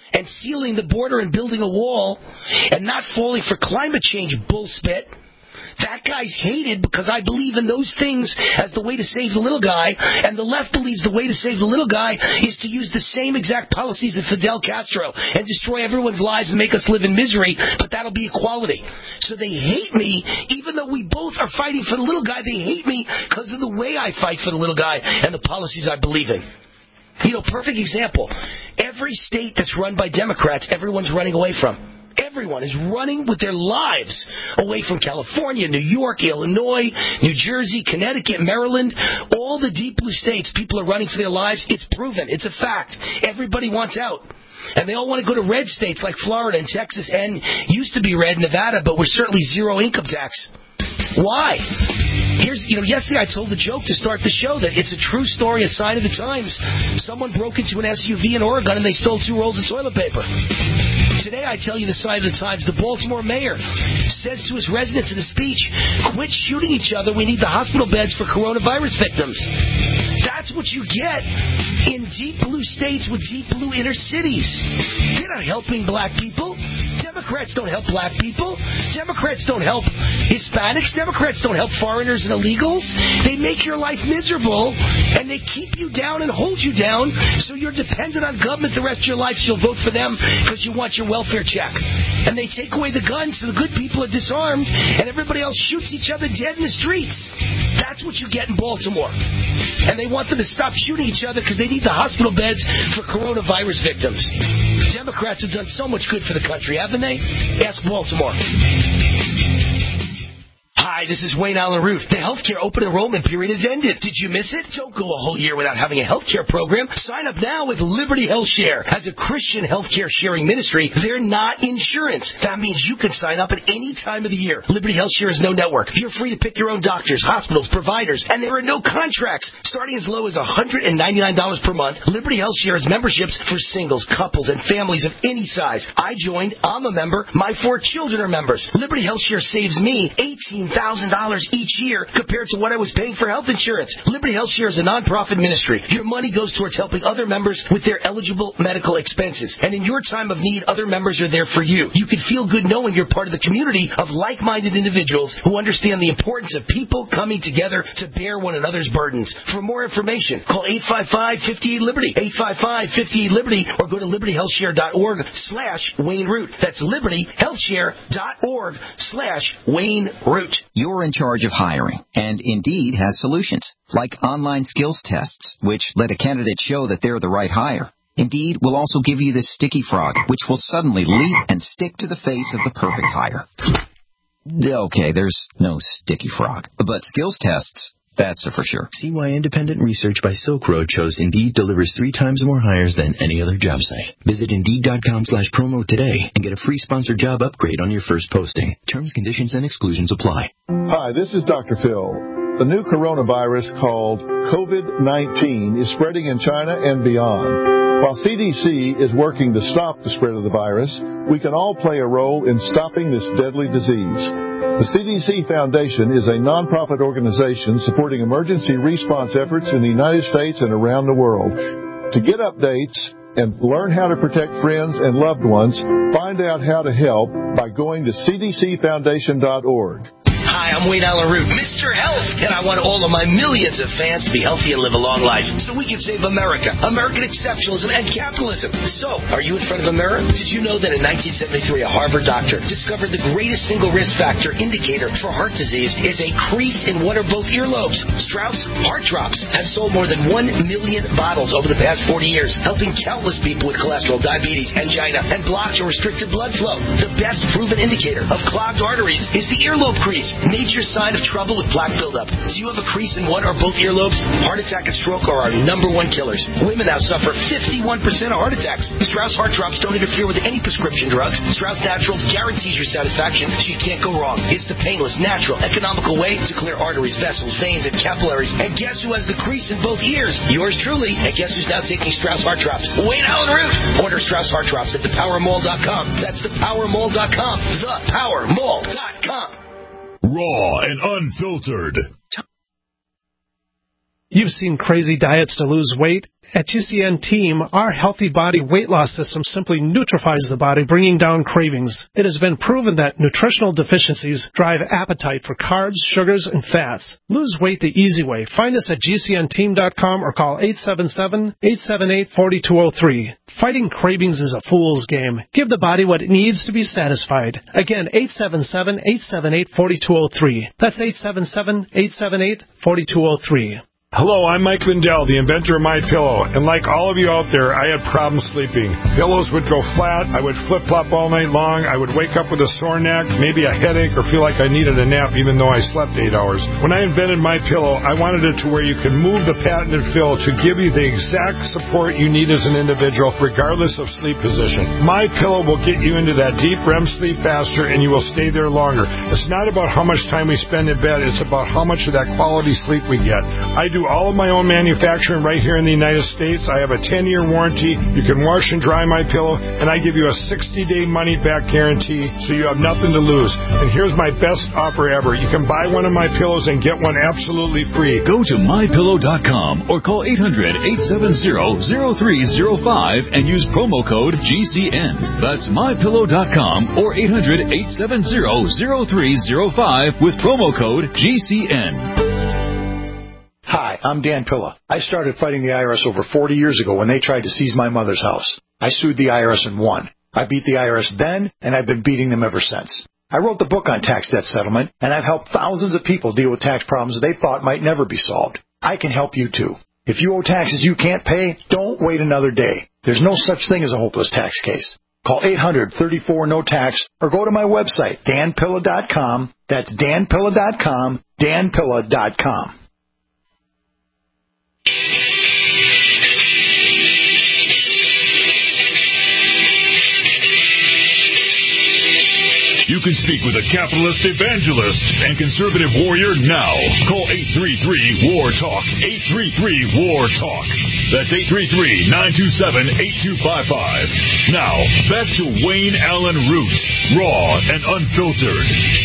and sealing the border and building a wall and not falling for climate change bullspit. That guy's hated because I believe in those things as the way to save the little guy, and the left believes the way to save the little guy is to use the same exact policies of Fidel Castro and destroy everyone's lives and make us live in misery, but that'll be equality. So they hate me, even though we both are fighting for the little guy. They hate me because of the way I fight for the little guy and the policies I believe in. You know, perfect example. Every state that's run by Democrats, everyone's running away from. Everyone is running with their lives away from California, New York, Illinois, New Jersey, Connecticut, Maryland. All the deep blue states, people are running for their lives. It's proven. It's a fact. Everybody wants out. And they all want to go to red states like Florida and Texas and used to be red, Nevada, but we're certainly zero income tax. Why? Yesterday I told the joke to start the show that it's a true story, a sign of the times. Someone broke into an SUV in Oregon and they stole 2 rolls of toilet paper. Today I tell you the sign of the times. The Baltimore mayor says to his residents in a speech, quit shooting each other. We need the hospital beds for coronavirus victims. That's what you get in deep blue states with deep blue inner cities. They're not helping black people. Democrats don't help black people. Democrats don't help Hispanics. Democrats don't help foreigners and illegals. They make your life miserable, and they keep you down and hold you down, so you're dependent on government the rest of your life, so you'll vote for them because you want your welfare check. And they take away the guns, so the good people are disarmed, and everybody else shoots each other dead in the streets. That's what you get in Baltimore. And they want them to stop shooting each other because they need the hospital beds for coronavirus victims. Democrats have done so much good for the country, haven't they? Ask Baltimore. Hi, this is Wayne Allen Root. The healthcare open enrollment period has ended. Did you miss it? Don't go a whole year without having a healthcare program. Sign up now with Liberty Health Share. As a Christian healthcare sharing ministry, they're not insurance. That means you can sign up at any time of the year. Liberty Health Share is no network. You're free to pick your own doctors, hospitals, providers, and there are no contracts. Starting as low as $199 per month, Liberty Health Share has memberships for singles, couples, and families of any size. I joined. I'm a member. My 4 children are members. Liberty Health Share saves me $18,000 each year compared to what I was paying for health insurance. Liberty Health Share is a non-profit ministry. Your money goes towards helping other members with their eligible medical expenses. And in your time of need, other members are there for you. You can feel good knowing you're part of the community of like-minded individuals who understand the importance of people coming together to bear one another's burdens. For more information, call 855-58-LIBERTY, 855-58-LIBERTY, or go to libertyhealthshare.org/Wayne Root. That's libertyhealthshare.org/Wayne Root. You're in charge of hiring, and Indeed has solutions, like online skills tests, which let a candidate show that they're the right hire. Indeed will also give you the sticky frog, which will suddenly leap and stick to the face of the perfect hire. Okay, there's no sticky frog, but skills tests, that's for sure. See why independent research by Silk Road shows Indeed delivers 3 times more hires than any other job site. Visit Indeed.com/promo today and get a free sponsored job upgrade on your first posting. Terms, conditions, and exclusions apply. Hi, this is Dr. Phil. The new coronavirus called COVID-19 is spreading in China and beyond. While CDC is working to stop the spread of the virus, we can all play a role in stopping this deadly disease. The CDC Foundation is a nonprofit organization supporting emergency response efforts in the United States and around the world. To get updates and learn how to protect friends and loved ones, find out how to help by going to cdcfoundation.org. Hi, I'm Wayne Allen Root, Mr. Health, and I want all of my millions of fans to be healthy and live a long life so we can save America, American exceptionalism, and capitalism. So, are you in front of a mirror? Did you know that in 1973 a Harvard doctor discovered the greatest single risk factor indicator for heart disease is a crease in one or both earlobes? Strauss Heart Drops has sold more than 1 million bottles over the past 40 years, helping countless people with cholesterol, diabetes, angina, and blocked or restricted blood flow. The best proven indicator of clogged arteries is the earlobe crease. Nature's sign of trouble with plaque buildup. Do you have a crease in one or both earlobes? Heart attack and stroke are our #1 killers. Women now suffer 51% of heart attacks. Strauss Heart Drops don't interfere with any prescription drugs. Strauss Naturals guarantees your satisfaction, so you can't go wrong. It's the painless, natural, economical way to clear arteries, vessels, veins, and capillaries. And guess who has the crease in both ears? Yours truly. And guess who's now taking Strauss Heart Drops? Wayne Allen Root. Order Strauss Heart Drops at thepowermall.com. That's thepowermall.com. Thepowermall.com. Raw and unfiltered. You've seen crazy diets to lose weight, At GCN Team, our healthy body weight loss system simply neutralizes the body, bringing down cravings. It has been proven that nutritional deficiencies drive appetite for carbs, sugars, and fats. Lose weight the easy way. Find us at GCNteam.com or call 877-878-4203. Fighting cravings is a fool's game. Give the body what it needs to be satisfied. Again, 877-878-4203. That's 877-878-4203. Hello, I'm Mike Lindell, the inventor of MyPillow, and like all of you out there, I had problems sleeping. Pillows would go flat, I would flip-flop all night long, I would wake up with a sore neck, maybe a headache, or feel like I needed a nap even though I slept 8 hours. When I invented MyPillow, I wanted it to where you can move the patented fill to give you the exact support you need as an individual, regardless of sleep position. MyPillow will get you into that deep REM sleep faster, and you will stay there longer. It's not about how much time we spend in bed, it's about how much of that quality sleep we get. I do all of my own manufacturing right here in the United States. I have a 10-year warranty. You can wash and dry my pillow, and I give you a 60-day money-back guarantee, so you have nothing to lose. And here's my best offer ever. You can buy one of my pillows and get one absolutely free. Go to MyPillow.com or call 800-870-0305 and use promo code GCN. That's MyPillow.com or 800-870-0305 with promo code GCN. Hi, I'm Dan Pilla. I started fighting the IRS over 40 years ago when they tried to seize my mother's house. I sued the IRS and won. I beat the IRS then, and I've been beating them ever since. I wrote the book on tax debt settlement, and I've helped thousands of people deal with tax problems they thought might never be solved. I can help you too. If you owe taxes you can't pay, don't wait another day. There's no such thing as a hopeless tax case. Call 800-34-NO-TAX or go to my website, danpilla.com. That's danpilla.com, danpilla.com. You can speak with a capitalist evangelist and conservative warrior now. Call 833-WAR-TALK. 833-WAR-TALK. That's 833-927-8255. Now, back to Wayne Allen Root, raw and unfiltered.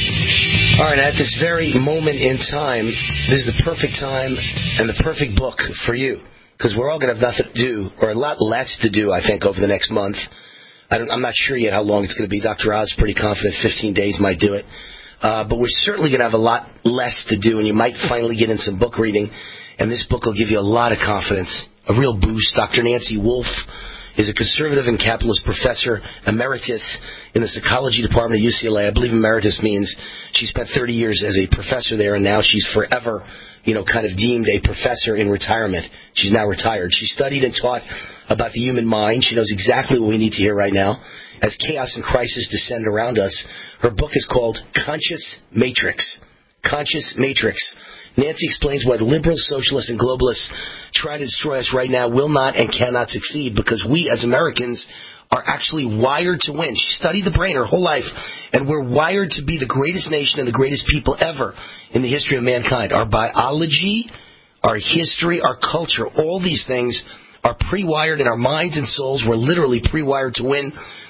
All right, at this very moment in time, this is the perfect time and the perfect book for you, because we're all going to have nothing to do, or a lot less to do, I think, over the next month. I'm not sure yet how long it's going to be. Dr. Oz is pretty confident 15 days might do it. But we're certainly going to have a lot less to do, and you might finally get in some book reading. And this book will give you a lot of confidence, a real boost. Dr. Nancy Wolfe is a conservative and capitalist professor emeritus in the psychology department at UCLA. I believe emeritus means she spent 30 years as a professor there, and now she's forever, kind of deemed a professor in retirement. She's now retired. She studied and taught about the human mind. She knows exactly what we need to hear right now. As chaos and crisis descend around us, her book is called Conscious Matrix. Conscious Matrix. Nancy explains why the liberals, socialists, and globalists try to destroy us right now will not and cannot succeed, because we as Americans are actually wired to win. She studied the brain her whole life, and we're wired to be the greatest nation and the greatest people ever in the history of mankind. Our biology, our history, our culture, all these things are pre-wired in our minds and souls. We're literally pre-wired to win.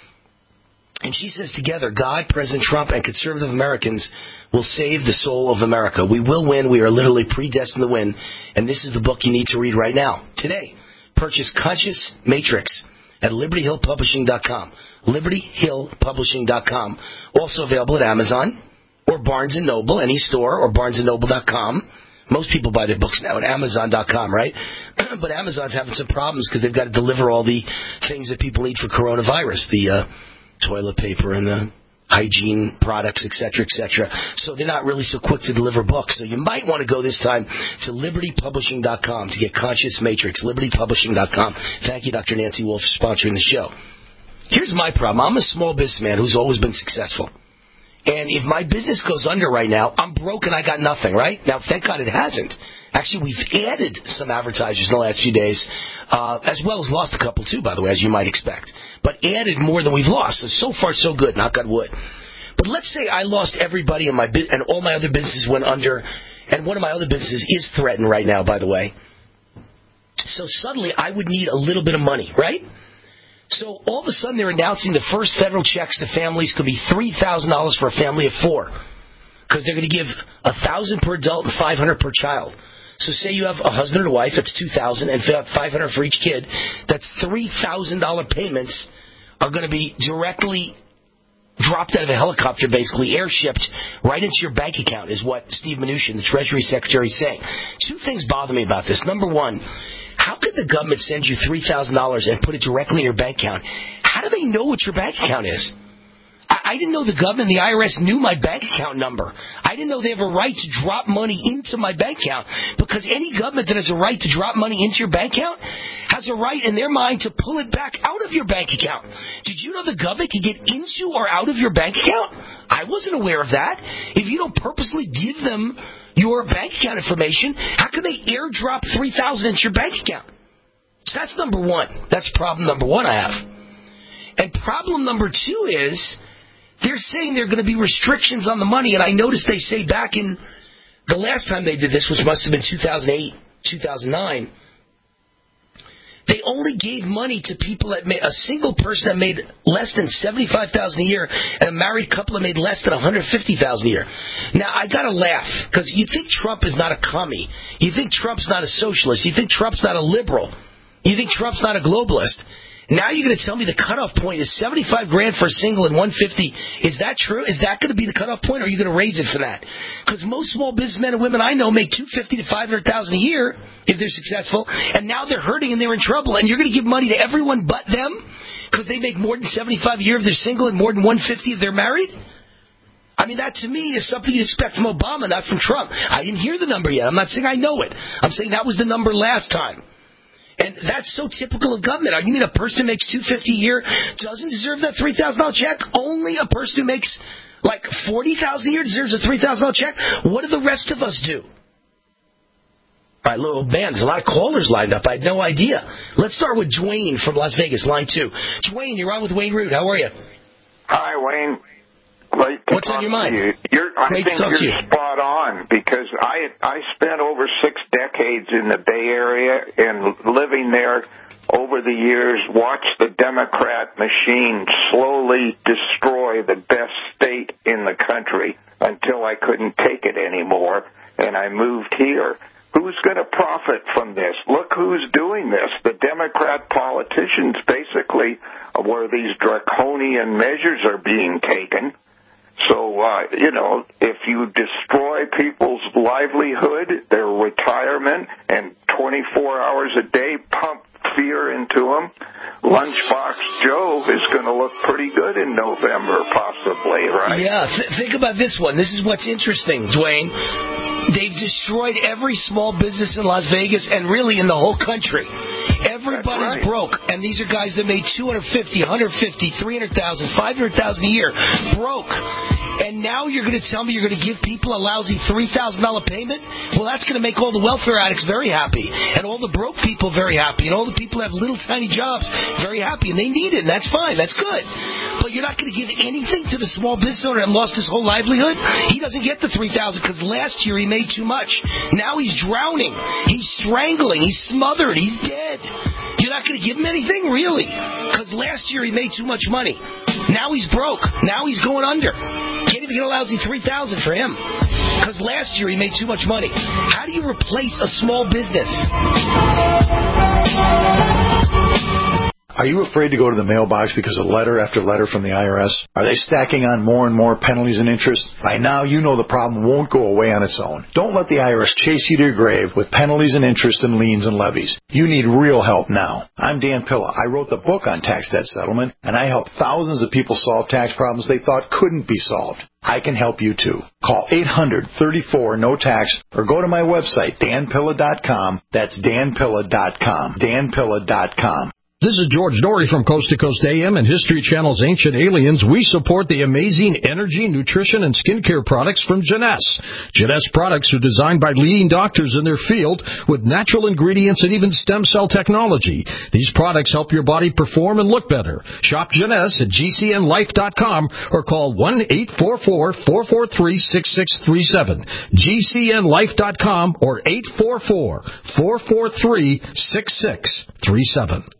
And she says together, God, President Trump, and conservative Americans will save the soul of America. We will win. We are literally predestined to win. And this is the book you need to read right now. Today, purchase Conscious Matrix at LibertyHillPublishing.com. LibertyHillPublishing.com. Also available at Amazon or Barnes & Noble, any store, or BarnesandNoble.com. Most people buy their books now at Amazon.com, right? But Amazon's having some problems because they've got to deliver all the things that people need for coronavirus, the toilet paper and the hygiene products, etc., etc. So they're not really so quick to deliver books. So you might want to go this time to LibertyPublishing.com to get Conscious Matrix, LibertyPublishing.com. Thank you, Dr. Nancy Wolfe, for sponsoring the show. Here's my problem. I'm a small businessman who's always been successful. And if my business goes under right now, I'm broke and I got nothing, right? Now, thank God it hasn't. Actually, we've added some advertisers in the last few days, as well as lost a couple, too, by the way, as you might expect. But added more than we've lost. So far, so good, knock on wood. But let's say I lost everybody in my and all my other businesses went under, and one of my other businesses is threatened right now, by the way. So suddenly, I would need a little bit of money, right? So all of a sudden, they're announcing the first federal checks to families could be $3,000 for a family of 4, because they're going to give $1,000 per adult and $500 per child. So say you have a husband and a wife, that's $2,000, and $500 for each kid. That's $3,000 payments are going to be directly dropped out of a helicopter, basically airshipped right into your bank account, is what Steve Mnuchin, the Treasury Secretary, is saying. Two things bother me about this. Number one, how could the government send you $3,000 and put it directly in your bank account? How do they know what your bank account is? I didn't know the government and the IRS knew my bank account number. I didn't know they have a right to drop money into my bank account, because any government that has a right to drop money into your bank account has a right in their mind to pull it back out of your bank account. Did you know the government can get into or out of your bank account? I wasn't aware of that. If you don't purposely give them your bank account information, how can they airdrop $3,000 into your bank account? So that's number one. That's problem number one I have. And problem number two is, they're saying there are going to be restrictions on the money, and I noticed they say back in the last time they did this, which must have been 2008, 2009, they only gave money to people that made, a single person that made less than $75,000 a year, and a married couple that made less than $150,000 a year. Now, I got to laugh, because you think Trump is not a commie. You think Trump's not a socialist. You think Trump's not a liberal. You think Trump's not a globalist. Now you're going to tell me the cutoff point is $75,000 for a single and $150,000. Is that true? Is that going to be the cutoff point, or are you going to raise it for that? Because most small businessmen and women I know make $250,000 to $500,000 a year if they're successful, and now they're hurting and they're in trouble, and you're going to give money to everyone but them because they make more than $75,000 a year if they're single and more than $150,000 if they're married? I mean, that to me is something you'd expect from Obama, not from Trump. I didn't hear the number yet. I'm not saying I know it. I'm saying that was the number last time. And that's so typical of government. You mean a person who makes $250,000 a year doesn't deserve that $3,000 check? Only a person who makes like $40,000 a year deserves a $3,000 check? What do the rest of us do? All right, little man, there's a lot of callers lined up. I had no idea. Let's start with Dwayne from Las Vegas, line 2. Dwayne, you're on with Wayne Root. How are you? Hi, Wayne. What's on your mind? I think you're spot on, because I spent over 6 decades in the Bay Area, and living there over the years watched the Democrat machine slowly destroy the best state in the country until I couldn't take it anymore, and I moved here. Who's going to profit from this? Look who's doing this. The Democrat politicians, basically, where these draconian measures are being taken. So, if you destroy people's livelihood, their retirement, and 24 hours a day pump fear into them, Lunchbox Joe is going to look pretty good in November, possibly, right? Yeah, think about this one. This is what's interesting, Dwayne. They've destroyed every small business in Las Vegas and really in the whole country. Everybody's broke, and these are guys that made $250,000, $150,000, $300,000, $500,000 a year, broke. And now you're going to tell me you're going to give people a lousy $3,000 payment? Well, that's going to make all the welfare addicts very happy, and all the broke people very happy, and all the people that have little tiny jobs very happy, and they need it, and that's fine, that's good. But you're not going to give anything to the small business owner that lost his whole livelihood? He doesn't get the $3,000 because last year he made too much. Now he's drowning, he's strangling, he's smothered, he's dead. You're not going to give him anything? Really? Because last year he made too much money. Now he's broke. Now he's going under. Can't even get a lousy $3,000 for him. Because last year he made too much money. How do you replace a small business? Are you afraid to go to the mailbox because of letter after letter from the IRS? Are they stacking on more and more penalties and interest? By now, you know the problem won't go away on its own. Don't let the IRS chase you to your grave with penalties and interest and liens and levies. You need real help now. I'm Dan Pilla. I wrote the book on tax debt settlement, and I help thousands of people solve tax problems they thought couldn't be solved. I can help you too. Call 800-34-NO-TAX or go to my website, danpilla.com. That's danpilla.com. danpilla.com. This is George Dory from Coast to Coast AM and History Channel's Ancient Aliens. We support the amazing energy, nutrition, and skincare products from Jeunesse. Jeunesse products are designed by leading doctors in their field with natural ingredients and even stem cell technology. These products help your body perform and look better. Shop Jeunesse at GCNlife.com or call 1-844-443-6637. GCNlife.com or 844-443-6637.